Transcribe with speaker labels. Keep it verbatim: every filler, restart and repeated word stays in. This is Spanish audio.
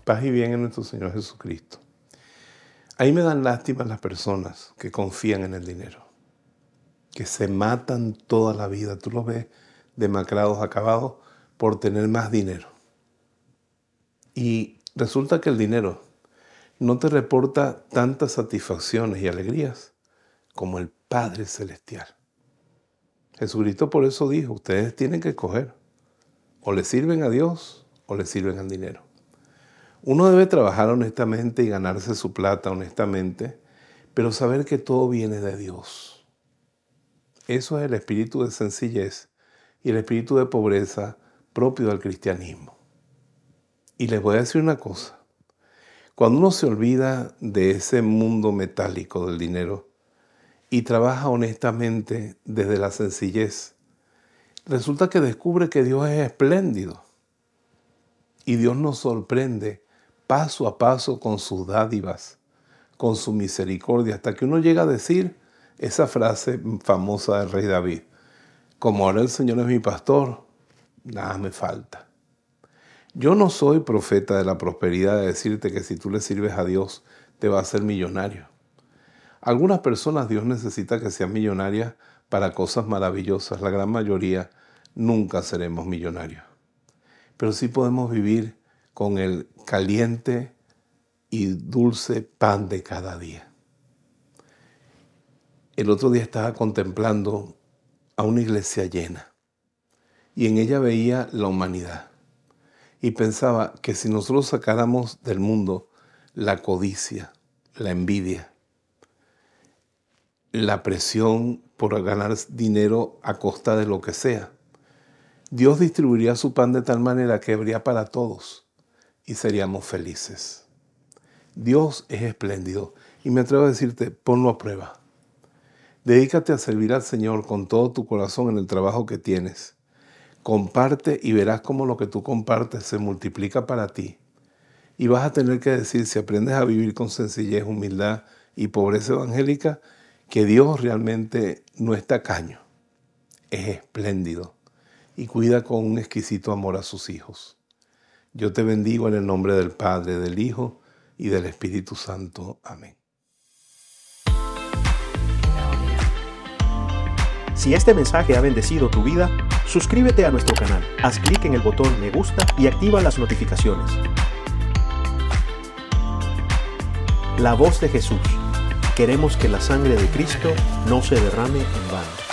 Speaker 1: Paz y bien en nuestro Señor Jesucristo. Ahí me dan lástima las personas que confían en el dinero, que se matan toda la vida. Tú los ves demacrados, acabados, por tener más dinero. Y resulta que el dinero no te reporta tantas satisfacciones y alegrías como el Padre Celestial. Jesucristo por eso dijo, ustedes tienen que escoger. O le sirven a Dios o le sirven al dinero. Uno debe trabajar honestamente y ganarse su plata honestamente, pero saber que todo viene de Dios. Eso es el espíritu de sencillez y el espíritu de pobreza propio del cristianismo. Y les voy a decir una cosa. Cuando uno se olvida de ese mundo metálico del dinero y trabaja honestamente desde la sencillez, resulta que descubre que Dios es espléndido. Y Dios nos sorprende paso a paso con sus dádivas, con su misericordia, hasta que uno llega a decir esa frase famosa del rey David. Como ahora el Señor es mi pastor, nada me falta. Yo no soy profeta de la prosperidad de decirte que si tú le sirves a Dios te va a hacer millonario. Algunas personas Dios necesita que sean millonarias para cosas maravillosas. La gran mayoría nunca seremos millonarios. Pero sí podemos vivir con el caliente y dulce pan de cada día. El otro día estaba contemplando a una iglesia llena y en ella veía la humanidad y pensaba que si nosotros sacáramos del mundo la codicia, la envidia, la presión por ganar dinero a costa de lo que sea, Dios distribuiría su pan de tal manera que habría para todos y seríamos felices. Dios es espléndido y me atrevo a decirte, ponlo a prueba. Dedícate a servir al Señor con todo tu corazón en el trabajo que tienes. Comparte y verás cómo lo que tú compartes se multiplica para ti. Y vas a tener que decir, si aprendes a vivir con sencillez, humildad y pobreza evangélica, que Dios realmente no es tacaño, es espléndido y cuida con un exquisito amor a sus hijos. Yo te bendigo en el nombre del Padre, del Hijo y del Espíritu Santo. Amén.
Speaker 2: Si este mensaje ha bendecido tu vida, suscríbete a nuestro canal, haz clic en el botón me gusta y activa las notificaciones. La voz de Jesús. Queremos que la sangre de Cristo no se derrame en vano.